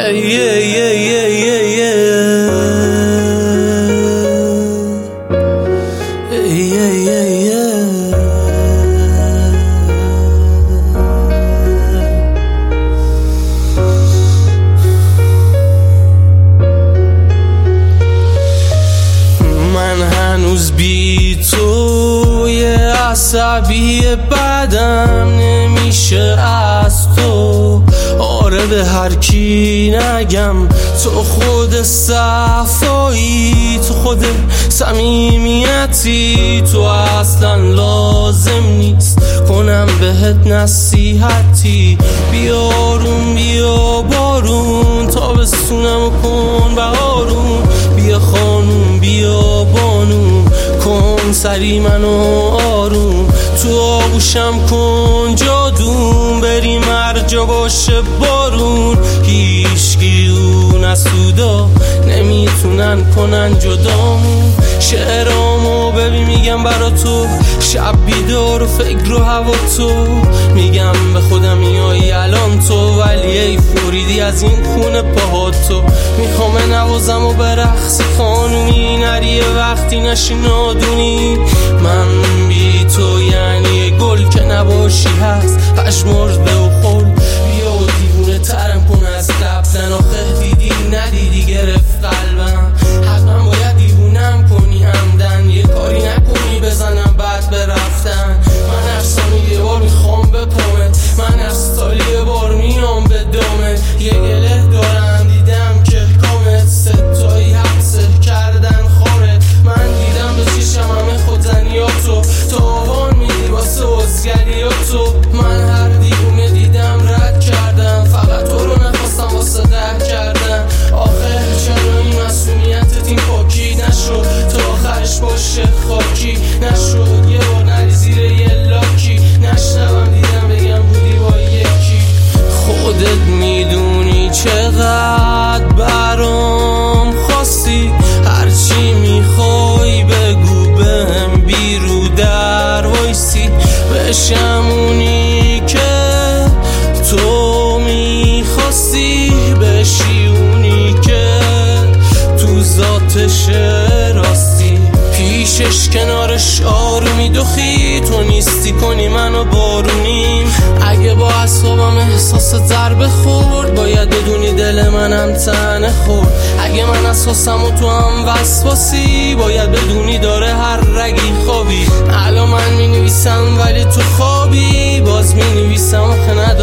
من هنوز بی تو یه عصبی بدم نمیشه از تو. آره به هر کی نگم تو خود صفایی، تو خود صمیمیتی، تو اصلا لازم نیست کنم بهت نصیحتی. بیارون بیا بارون تابستونم کن بهارون، بیا خانوم بیا بانوم کن سری منو آروم. تو آغوشم کن جادوم بریم هر جا باشه بارون. هیچکی و نسودا نمیتونن کنن جدامون. شعرامو ببین میگم برا تو، شب بیدار و فکر و هوا تو. میگم به خودم میایی الان تو، ولی ای فوریدی از این خونه پاها تو. میخوام نوازم و برقصی خانومی، نریه وقتی نشی نادونی. من بی تو یعنی گل که نباشی هست پشمرده و خل. بیا و دیوونه ترم کن از قبلن، آخه دیدی ندیدی گرفت قلبم. حتما باید دیوونم کنی همدن، یه کاری نکنی بزنم بعد برفتن. من هر ثانیه یه بار میخوام بپامت، من هر سالی یه بار میام به دامت. یه گله دارم دیدم که کامت، ستایی حبسه کردن خارت. من دیدم به چیشم همه خودزنیاتو، تو آوان میدی واسه وزگریاتو. من هر دیوونه دیدم رد کردم، فقط تو رو نخواستم واسه ده کردم. آخه چرا این مسئولیتت این پاکی نشد، تا آخرش باشه خاکی نشد. یه بار نری زیر یه لاکی، نشنوم دیدم بگم بودی با یکی. خودت میدونی چقدر برام خواستی، هرچی میخوای بگو بهم بی رو در وایسی. بشم اونی که تو میخواستی، بشی اونی که تو ذاتش راستی. پیشش کنارش آرومی دخی، تو نیستی کنی منو بارونیم. اگه با اصابم احساس ضربه خورد، باید بدونی دل منم تنه خورد. اگه من اساسم و تو هم وسواسی، باید بدونی داره هر رگی خوابی. الان من مینویسم ولی تو خوابی، باز مینویسم آخه نداره